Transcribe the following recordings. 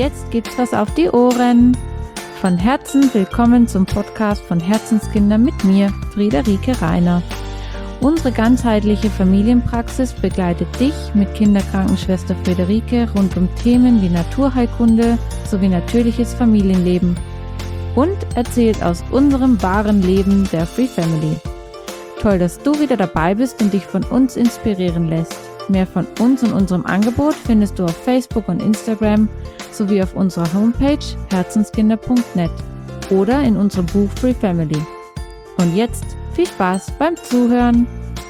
jetzt gibt's was auf die Ohren. Von Herzen willkommen zum Podcast von Herzenskinder mit mir, Friederike Rainer. Unsere ganzheitliche Familienpraxis begleitet dich mit Kinderkrankenschwester Friederike rund um Themen wie Naturheilkunde sowie natürliches Familienleben und erzählt aus unserem wahren Leben der Free Family. Toll, dass du wieder dabei bist und dich von uns inspirieren lässt. Mehr von uns und unserem Angebot findest du auf Facebook und Instagram sowie auf unserer Homepage herzenskinder.net oder in unserem Buch Free Family. Und jetzt viel Spaß beim Zuhören!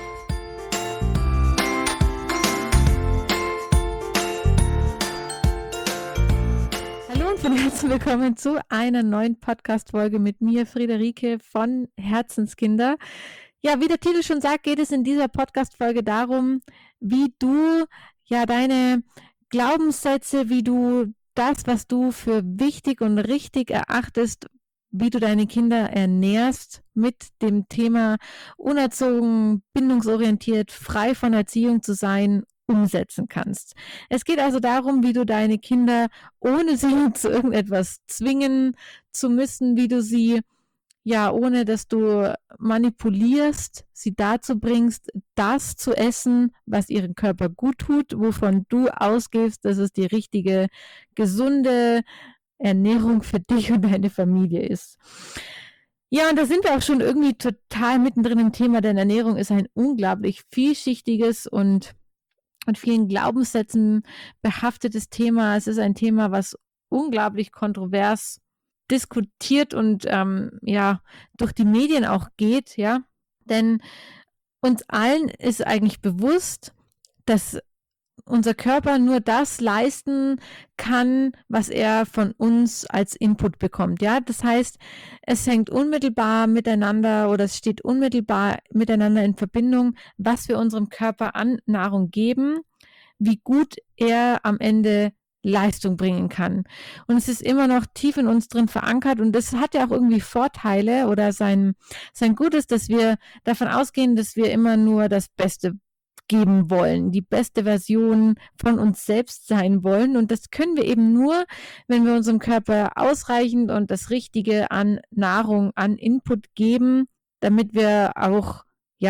Hallo und von Herzen willkommen zu einer neuen Podcast-Folge mit mir, Friederike von Herzenskinder. Ja, wie der Titel schon sagt, geht es in dieser Podcast-Folge darum, wie du deine Glaubenssätze, wie du das, was du für wichtig und richtig erachtest, wie du deine Kinder ernährst mit dem Thema unerzogen, bindungsorientiert, frei von Erziehung zu sein, umsetzen kannst. Es geht also darum, wie du deine Kinder, ohne sie zu irgendetwas zwingen zu müssen, wie du sie ohne dass du manipulierst, sie dazu bringst, das zu essen, was ihrem Körper gut tut, wovon du ausgehst, dass es die richtige, gesunde Ernährung für dich und deine Familie ist. Ja, und da sind wir auch schon irgendwie total mittendrin im Thema, denn Ernährung ist ein unglaublich vielschichtiges und mit vielen Glaubenssätzen behaftetes Thema. Es ist ein Thema, was unglaublich kontrovers diskutiert und durch die Medien auch geht, ja, denn uns allen ist eigentlich bewusst, dass unser Körper nur das leisten kann, was er von uns als Input bekommt, ja, das heißt, es hängt unmittelbar miteinander oder es steht unmittelbar miteinander in Verbindung, was wir unserem Körper an Nahrung geben, wie gut er am Ende Leistung bringen kann. Und es ist immer noch tief in uns drin verankert und das hat ja auch irgendwie Vorteile oder sein Gutes, dass wir davon ausgehen, dass wir immer nur das Beste geben wollen, die beste Version von uns selbst sein wollen und das können wir eben nur, wenn wir unserem Körper ausreichend und das Richtige an Nahrung, an Input geben, damit wir auch,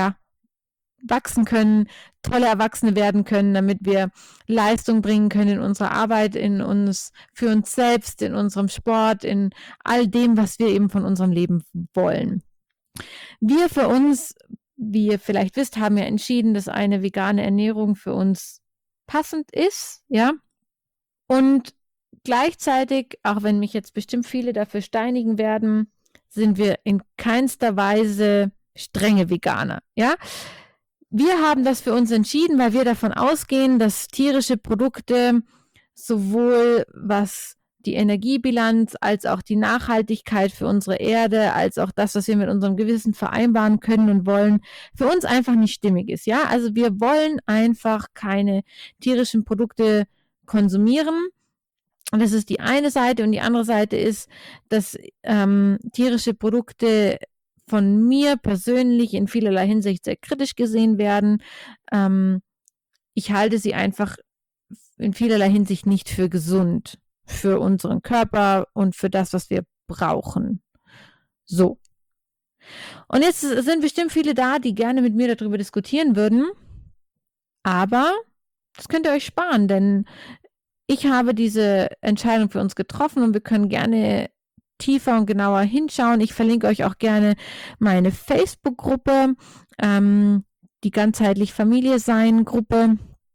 wachsen können, tolle Erwachsene werden können, damit wir Leistung bringen können in unserer Arbeit, für uns selbst, in unserem Sport, in all dem, was wir eben von unserem Leben wollen. Wir für uns, wie ihr vielleicht wisst, haben ja entschieden, dass eine vegane Ernährung für uns passend ist, ja. Und gleichzeitig, auch wenn mich jetzt bestimmt viele dafür steinigen werden, sind wir in keinster Weise strenge Veganer, ja. Wir haben das für uns entschieden, weil wir davon ausgehen, dass tierische Produkte sowohl was die Energiebilanz als auch die Nachhaltigkeit für unsere Erde, als auch das, was wir mit unserem Gewissen vereinbaren können und wollen, für uns einfach nicht stimmig ist. Ja, also wir wollen einfach keine tierischen Produkte konsumieren. Und das ist die eine Seite und die andere Seite ist, dass tierische Produkte von mir persönlich in vielerlei Hinsicht sehr kritisch gesehen werden. Ich halte sie einfach in vielerlei Hinsicht nicht für gesund, für unseren Körper und für das, was wir brauchen. So. Und jetzt sind bestimmt viele da, die gerne mit mir darüber diskutieren würden. Aber das könnt ihr euch sparen, denn ich habe diese Entscheidung für uns getroffen und wir können gerne tiefer und genauer hinschauen. Ich verlinke euch auch gerne meine Facebook-Gruppe, die ganzheitlich Familie sein Gruppe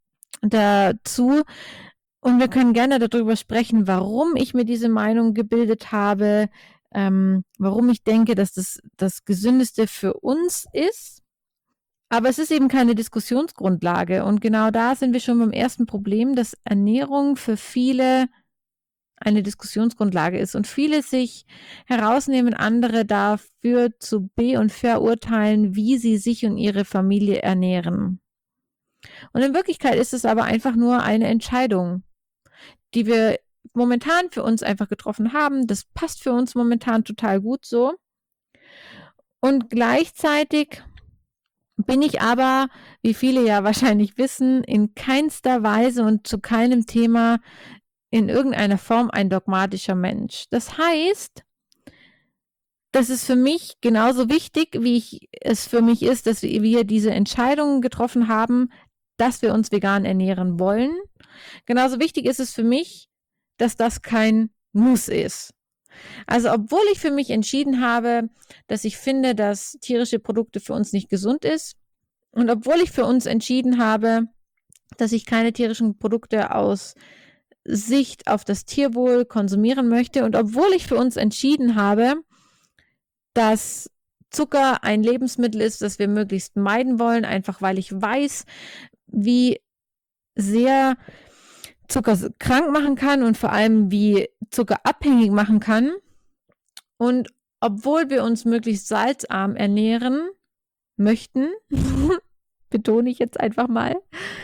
dazu. Und wir können gerne darüber sprechen, warum ich mir diese Meinung gebildet habe, warum ich denke, dass das Gesündeste für uns ist. Aber es ist eben keine Diskussionsgrundlage. Und genau da sind wir schon beim ersten Problem, dass Ernährung für viele eine Diskussionsgrundlage ist und viele sich herausnehmen, andere dafür zu und verurteilen, wie sie sich und ihre Familie ernähren. Und in Wirklichkeit ist es aber einfach nur eine Entscheidung, die wir momentan für uns einfach getroffen haben. Das passt für uns momentan total gut so. Und gleichzeitig bin ich aber, wie viele ja wahrscheinlich wissen, in keinster Weise und zu keinem Thema in irgendeiner Form ein dogmatischer Mensch. Das heißt, das ist für mich genauso wichtig, wie es für mich ist, dass wir diese Entscheidungen getroffen haben, dass wir uns vegan ernähren wollen. Genauso wichtig ist es für mich, dass das kein Muss ist. Also obwohl ich für mich entschieden habe, dass ich finde, dass tierische Produkte für uns nicht gesund ist und obwohl ich für uns entschieden habe, dass ich keine tierischen Produkte aus Sicht auf das Tierwohl konsumieren möchte und obwohl ich für uns entschieden habe, dass Zucker ein Lebensmittel ist, das wir möglichst meiden wollen, einfach weil ich weiß, wie sehr Zucker krank machen kann und vor allem wie Zucker abhängig machen kann. Und obwohl wir uns möglichst salzarm ernähren möchten, betone ich jetzt einfach mal,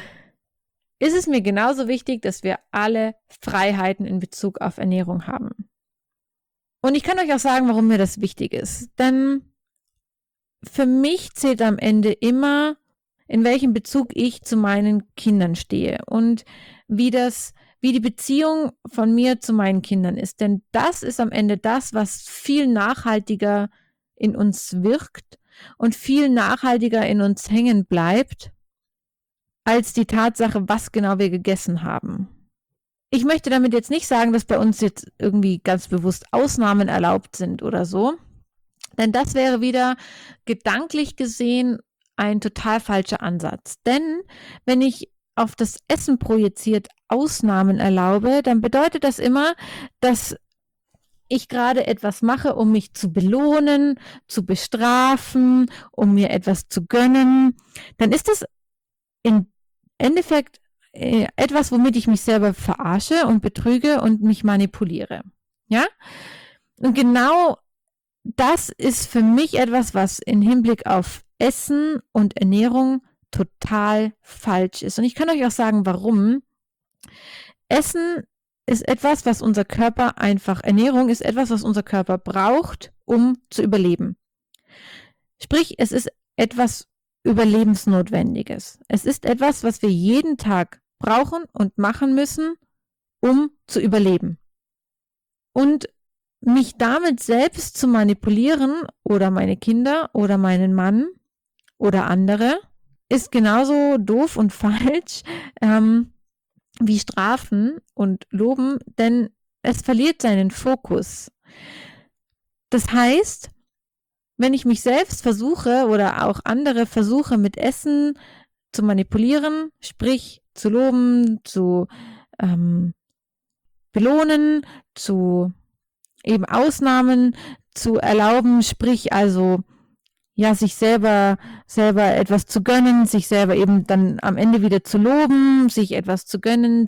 ist es mir genauso wichtig, dass wir alle Freiheiten in Bezug auf Ernährung haben. Und ich kann euch auch sagen, warum mir das wichtig ist. Denn für mich zählt am Ende immer, in welchem Bezug ich zu meinen Kindern stehe und wie die Beziehung von mir zu meinen Kindern ist. Denn das ist am Ende das, was viel nachhaltiger in uns wirkt und viel nachhaltiger in uns hängen bleibt, als die Tatsache, was genau wir gegessen haben. Ich möchte damit jetzt nicht sagen, dass bei uns jetzt irgendwie ganz bewusst Ausnahmen erlaubt sind oder so, denn das wäre wieder gedanklich gesehen ein total falscher Ansatz. Denn wenn ich auf das Essen projiziert Ausnahmen erlaube, dann bedeutet das immer, dass ich gerade etwas mache, um mich zu belohnen, zu bestrafen, um mir etwas zu gönnen. Dann ist das im Endeffekt etwas, womit ich mich selber verarsche und betrüge und mich manipuliere. Ja? Und genau das ist für mich etwas, was im Hinblick auf Essen und Ernährung total falsch ist. Und ich kann euch auch sagen, warum. Essen ist etwas, was unser Körper Ernährung ist etwas, was unser Körper braucht, um zu überleben. Sprich, es ist etwas Überlebensnotwendiges. Es ist etwas, was wir jeden Tag brauchen und machen müssen, um zu überleben. Und mich damit selbst zu manipulieren oder meine Kinder oder meinen Mann oder andere ist genauso doof und falsch wie Strafen und Loben, denn es verliert seinen Fokus. Das heißt, wenn ich mich selbst versuche oder auch andere versuche mit Essen zu manipulieren, sprich zu loben, zu belohnen, zu eben Ausnahmen zu erlauben, sprich also ja, sich selber etwas zu gönnen, sich selber eben dann am Ende wieder zu loben, sich etwas zu gönnen,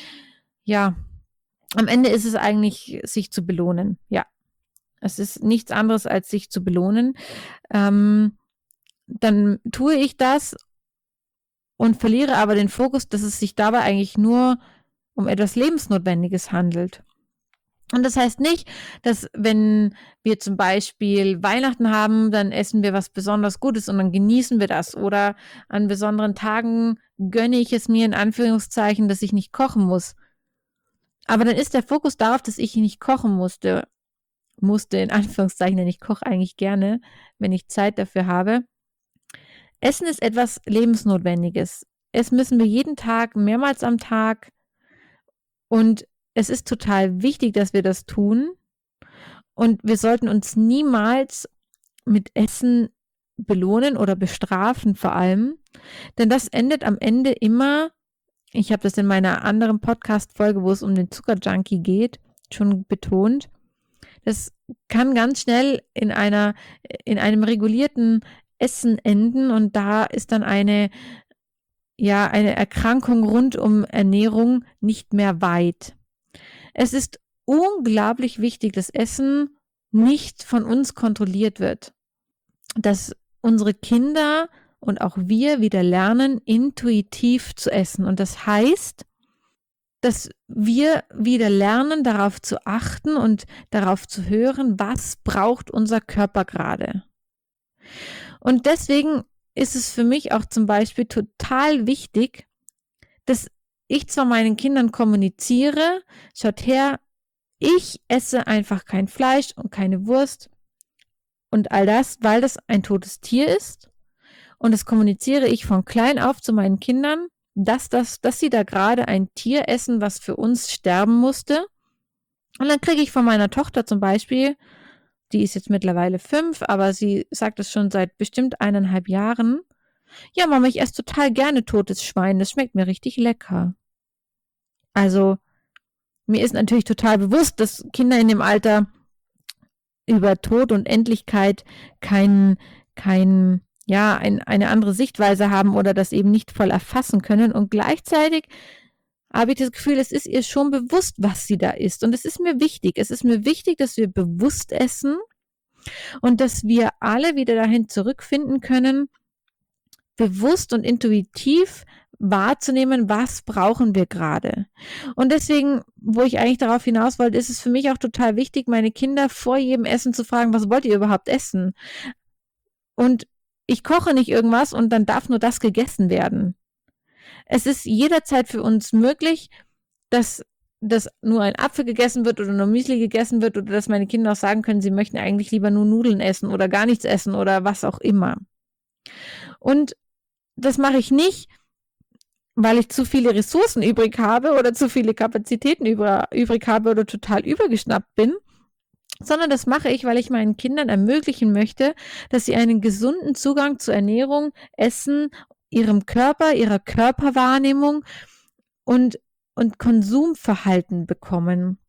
am Ende ist es eigentlich, sich zu belohnen, ja. Es ist nichts anderes, als sich zu belohnen. Dann tue ich das und verliere aber den Fokus, dass es sich dabei eigentlich nur um etwas Lebensnotwendiges handelt. Und das heißt nicht, dass wenn wir zum Beispiel Weihnachten haben, dann essen wir was besonders Gutes und dann genießen wir das. Oder an besonderen Tagen gönne ich es mir in Anführungszeichen, dass ich nicht kochen muss. Aber dann ist der Fokus darauf, dass ich nicht kochen musste in Anführungszeichen, denn ich koche eigentlich gerne, wenn ich Zeit dafür habe. Essen ist etwas Lebensnotwendiges. Es müssen wir jeden Tag, mehrmals am Tag, und es ist total wichtig, dass wir das tun, und wir sollten uns niemals mit Essen belohnen oder bestrafen vor allem, denn das endet am Ende immer, ich habe das in meiner anderen Podcast-Folge, wo es um den Zuckerjunkie geht, schon betont, das kann ganz schnell in einem regulierten Essen enden und da ist dann eine Erkrankung rund um Ernährung nicht mehr weit. Es ist unglaublich wichtig, dass Essen nicht von uns kontrolliert wird. Dass unsere Kinder und auch wir wieder lernen, intuitiv zu essen. Und das heißt, dass wir wieder lernen, darauf zu achten und darauf zu hören, was braucht unser Körper gerade. Und deswegen ist es für mich auch zum Beispiel total wichtig, dass ich zwar meinen Kindern kommuniziere, schaut her, ich esse einfach kein Fleisch und keine Wurst und all das, weil das ein totes Tier ist. Und das kommuniziere ich von klein auf zu meinen Kindern, dass sie da gerade ein Tier essen, was für uns sterben musste. Und dann kriege ich von meiner Tochter zum Beispiel, die ist jetzt mittlerweile 5, aber sie sagt es schon seit bestimmt 1,5 Jahren, ja Mama, ich esse total gerne totes Schwein, das schmeckt mir richtig lecker. Also mir ist natürlich total bewusst, dass Kinder in dem Alter über Tod und Endlichkeit eine andere Sichtweise haben oder das eben nicht voll erfassen können. Und gleichzeitig habe ich das Gefühl, es ist ihr schon bewusst, was sie da isst. Und es ist mir wichtig. Es ist mir wichtig, dass wir bewusst essen und dass wir alle wieder dahin zurückfinden können, bewusst und intuitiv wahrzunehmen, was brauchen wir gerade. Und deswegen, wo ich eigentlich darauf hinaus wollte, ist es für mich auch total wichtig, meine Kinder vor jedem Essen zu fragen, was wollt ihr überhaupt essen? Und ich koche nicht irgendwas und dann darf nur das gegessen werden. Es ist jederzeit für uns möglich, dass nur ein Apfel gegessen wird oder nur Müsli gegessen wird oder dass meine Kinder auch sagen können, sie möchten eigentlich lieber nur Nudeln essen oder gar nichts essen oder was auch immer. Und das mache ich nicht, weil ich zu viele Ressourcen übrig habe oder zu viele Kapazitäten übrig habe oder total übergeschnappt bin, sondern das mache ich, weil ich meinen Kindern ermöglichen möchte, dass sie einen gesunden Zugang zu Ernährung, Essen, ihrem Körper, ihrer Körperwahrnehmung und Konsumverhalten bekommen.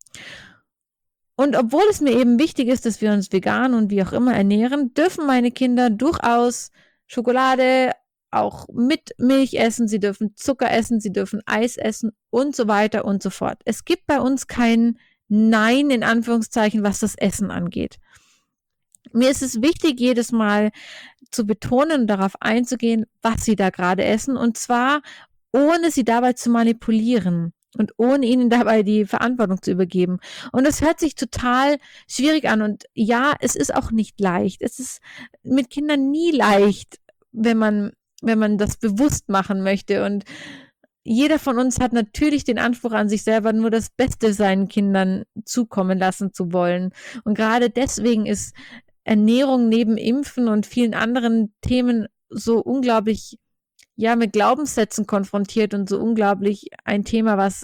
Und obwohl es mir eben wichtig ist, dass wir uns vegan und wie auch immer ernähren, dürfen meine Kinder durchaus Schokolade, auch mit Milch essen, sie dürfen Zucker essen, sie dürfen Eis essen und so weiter und so fort. Es gibt bei uns kein Nein in Anführungszeichen, was das Essen angeht. Mir ist es wichtig, jedes Mal zu betonen und darauf einzugehen, was sie da gerade essen, und zwar ohne sie dabei zu manipulieren und ohne ihnen dabei die Verantwortung zu übergeben. Und das hört sich total schwierig an. Und ja, es ist auch nicht leicht. Es ist mit Kindern nie leicht, wenn man das bewusst machen möchte. Und jeder von uns hat natürlich den Anspruch an sich selber, nur das Beste seinen Kindern zukommen lassen zu wollen. Und gerade deswegen ist Ernährung neben Impfen und vielen anderen Themen so unglaublich, ja, mit Glaubenssätzen konfrontiert und so unglaublich ein Thema, was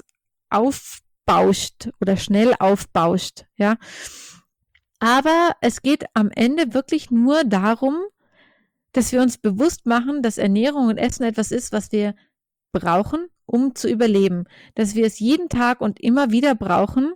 aufbauscht oder schnell aufbauscht, ja. Aber es geht am Ende wirklich nur darum, dass wir uns bewusst machen, dass Ernährung und Essen etwas ist, was wir brauchen, um zu überleben. Dass wir es jeden Tag und immer wieder brauchen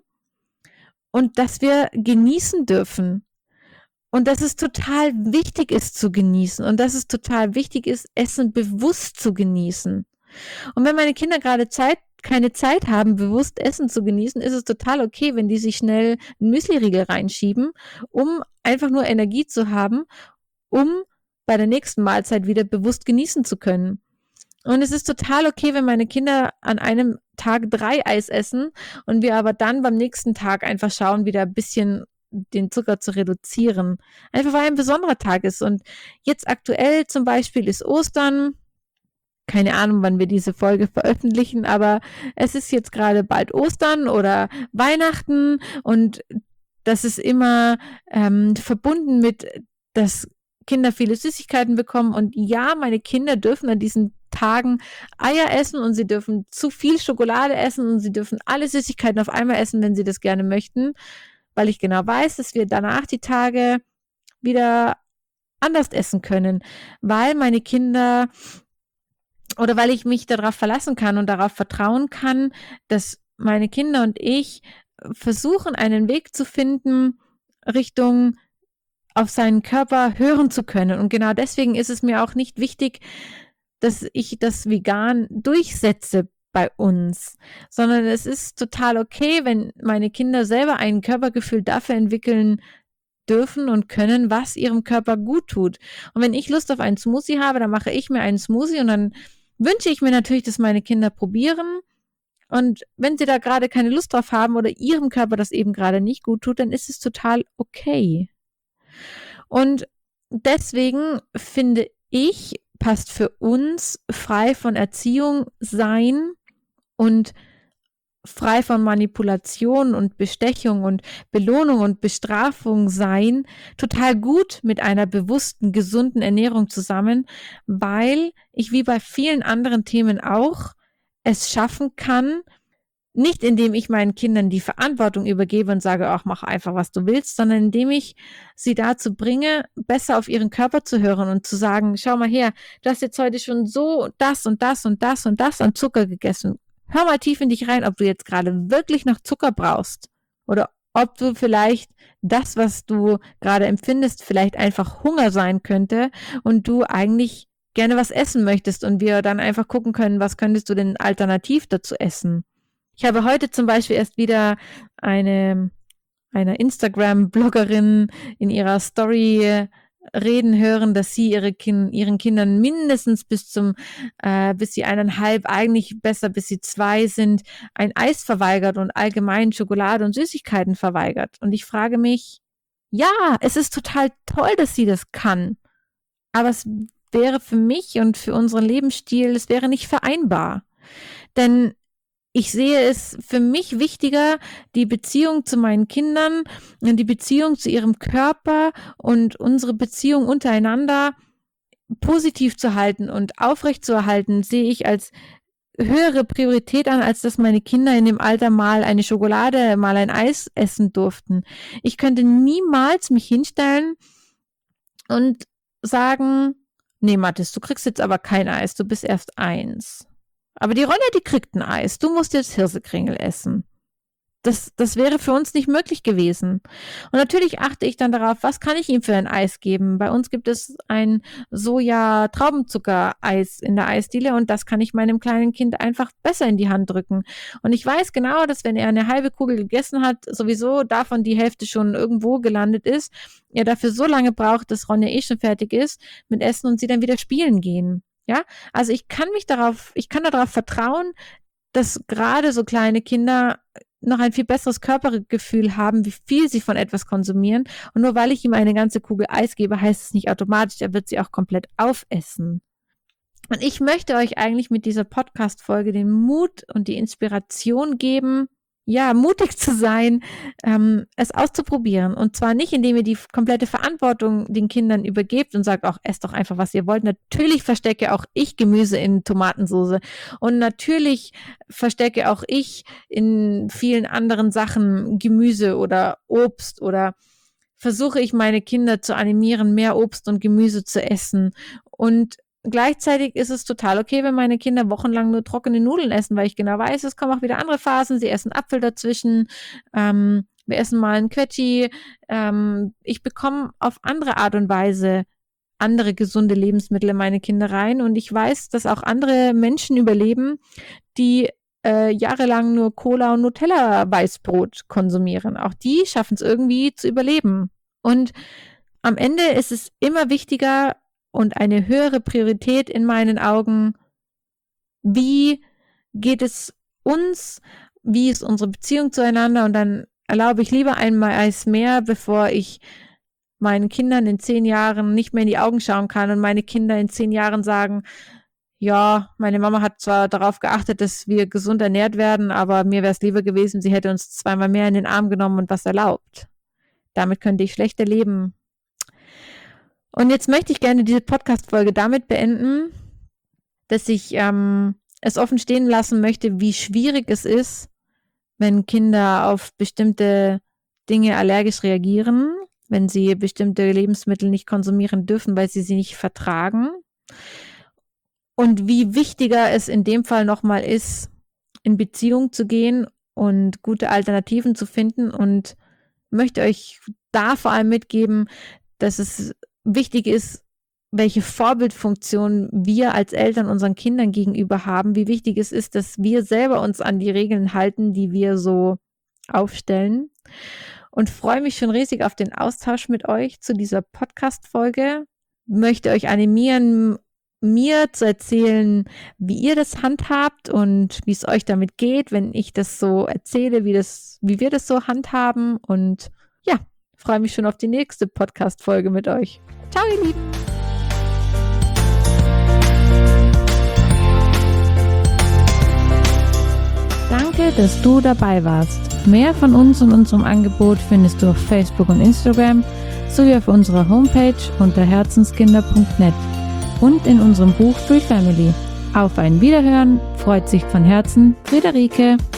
und dass wir genießen dürfen. Und dass es total wichtig ist zu genießen und dass es total wichtig ist, Essen bewusst zu genießen. Und wenn meine Kinder gerade keine Zeit haben, bewusst Essen zu genießen, ist es total okay, wenn die sich schnell einen Müsliriegel reinschieben, um einfach nur Energie zu haben, um bei der nächsten Mahlzeit wieder bewusst genießen zu können. Und es ist total okay, wenn meine Kinder an einem Tag 3 Eis essen und wir aber dann beim nächsten Tag einfach schauen, wieder ein bisschen den Zucker zu reduzieren. Einfach weil ein besonderer Tag ist. Und jetzt aktuell zum Beispiel ist Ostern. Keine Ahnung, wann wir diese Folge veröffentlichen, aber es ist jetzt gerade bald Ostern oder Weihnachten und das ist immer verbunden mit, dass Kinder viele Süßigkeiten bekommen. Und ja, meine Kinder dürfen an diesen Tagen Eier essen und sie dürfen zu viel Schokolade essen und sie dürfen alle Süßigkeiten auf einmal essen, wenn sie das gerne möchten, weil ich genau weiß, dass wir danach die Tage wieder anders essen können, weil meine Kinder oder weil ich mich darauf verlassen kann und darauf vertrauen kann, dass meine Kinder und ich versuchen, einen Weg zu finden, Richtung auf seinen Körper hören zu können. Und genau deswegen ist es mir auch nicht wichtig, dass ich das vegan durchsetze bei uns, sondern es ist total okay, wenn meine Kinder selber ein Körpergefühl dafür entwickeln dürfen und können, was ihrem Körper gut tut. Und wenn ich Lust auf einen Smoothie habe, dann mache ich mir einen Smoothie und dann wünsche ich mir natürlich, dass meine Kinder probieren. Und wenn sie da gerade keine Lust drauf haben oder ihrem Körper das eben gerade nicht gut tut, dann ist es total okay. Und deswegen finde ich, passt für uns frei von Erziehung sein und frei von Manipulation und Bestechung und Belohnung und Bestrafung sein, total gut mit einer bewussten, gesunden Ernährung zusammen, weil ich wie bei vielen anderen Themen auch es schaffen kann, nicht indem ich meinen Kindern die Verantwortung übergebe und sage, ach, mach einfach, was du willst, sondern indem ich sie dazu bringe, besser auf ihren Körper zu hören und zu sagen, schau mal her, du hast jetzt heute schon so das und das und das und das an Zucker gegessen. Hör mal tief in dich rein, ob du jetzt gerade wirklich noch Zucker brauchst oder ob du vielleicht das, was du gerade empfindest, vielleicht einfach Hunger sein könnte und du eigentlich gerne was essen möchtest und wir dann einfach gucken können, was könntest du denn alternativ dazu essen. Ich habe heute zum Beispiel erst wieder einer Instagram-Bloggerin in ihrer Story reden hören, dass sie ihren Kindern mindestens bis sie 1,5, eigentlich besser bis sie 2 sind, ein Eis verweigert und allgemein Schokolade und Süßigkeiten verweigert. Und ich frage mich, ja, es ist total toll, dass sie das kann, aber es wäre für mich und für unseren Lebensstil, es wäre nicht vereinbar. Denn ich sehe es für mich wichtiger, die Beziehung zu meinen Kindern und die Beziehung zu ihrem Körper und unsere Beziehung untereinander positiv zu halten und aufrechtzuerhalten, sehe ich als höhere Priorität an, als dass meine Kinder in dem Alter mal eine Schokolade, mal ein Eis essen durften. Ich könnte niemals mich hinstellen und sagen, nee, Mathis, du kriegst jetzt aber kein Eis, du bist erst 1. Aber die Ronja, die kriegt ein Eis. Du musst jetzt Hirsekringel essen. Das wäre für uns nicht möglich gewesen. Und natürlich achte ich dann darauf, was kann ich ihm für ein Eis geben. Bei uns gibt es ein Soja-Traubenzucker-Eis in der Eisdiele und das kann ich meinem kleinen Kind einfach besser in die Hand drücken. Und ich weiß genau, dass wenn er eine halbe Kugel gegessen hat, sowieso davon die Hälfte schon irgendwo gelandet ist, er dafür so lange braucht, dass Ronja schon fertig ist mit Essen und sie dann wieder spielen gehen. Ja, also ich kann darauf vertrauen, dass gerade so kleine Kinder noch ein viel besseres Körpergefühl haben, wie viel sie von etwas konsumieren. Und nur weil ich ihm eine ganze Kugel Eis gebe, heißt es nicht automatisch, er wird sie auch komplett aufessen. Und ich möchte euch eigentlich mit dieser Podcast-Folge den Mut und die Inspiration geben, ja, mutig zu sein, es auszuprobieren. Und zwar nicht, indem ihr die komplette Verantwortung den Kindern übergebt und sagt, auch esst doch einfach, was ihr wollt. Natürlich verstecke auch ich Gemüse in Tomatensauce. Und natürlich verstecke auch ich in vielen anderen Sachen Gemüse oder Obst oder versuche ich meine Kinder zu animieren, mehr Obst und Gemüse zu essen. Und gleichzeitig ist es total okay, wenn meine Kinder wochenlang nur trockene Nudeln essen, weil ich genau weiß, es kommen auch wieder andere Phasen. Sie essen Apfel dazwischen, wir essen mal ein Quetschi. Ich bekomme auf andere Art und Weise andere gesunde Lebensmittel in meine Kinder rein und ich weiß, dass auch andere Menschen überleben, die jahrelang nur Cola und Nutella-Weißbrot konsumieren. Auch die schaffen es irgendwie zu überleben. Und am Ende ist es immer wichtiger, und eine höhere Priorität in meinen Augen, wie geht es uns, wie ist unsere Beziehung zueinander und dann erlaube ich lieber einmal Eis mehr, bevor ich meinen Kindern in 10 Jahren nicht mehr in die Augen schauen kann und meine Kinder in 10 Jahren sagen, ja, meine Mama hat zwar darauf geachtet, dass wir gesund ernährt werden, aber mir wäre es lieber gewesen, sie hätte uns 2-mal mehr in den Arm genommen und was erlaubt. Damit könnte ich schlechter leben. Und jetzt möchte ich gerne diese Podcast-Folge damit beenden, dass ich es offen stehen lassen möchte, wie schwierig es ist, wenn Kinder auf bestimmte Dinge allergisch reagieren, wenn sie bestimmte Lebensmittel nicht konsumieren dürfen, weil sie nicht vertragen. Und wie wichtiger es in dem Fall nochmal ist, in Beziehung zu gehen und gute Alternativen zu finden und möchte euch da vor allem mitgeben, dass es wichtig ist, welche Vorbildfunktion wir als Eltern unseren Kindern gegenüber haben, wie wichtig es ist, dass wir selber uns an die Regeln halten, die wir so aufstellen. Und freue mich schon riesig auf den Austausch mit euch zu dieser Podcast-Folge. Möchte euch animieren, mir zu erzählen, wie ihr das handhabt und wie es euch damit geht, wenn ich das so erzähle, wie wir das so handhaben. Und ja, freue mich schon auf die nächste Podcast-Folge mit euch. Ciao, ihr Lieben! dass du dabei warst. Mehr von uns und unserem Angebot findest du auf Facebook und Instagram sowie auf unserer Homepage unter herzenskinder.net und in unserem Buch Free Family. Auf ein Wiederhören, freut sich von Herzen Friederike.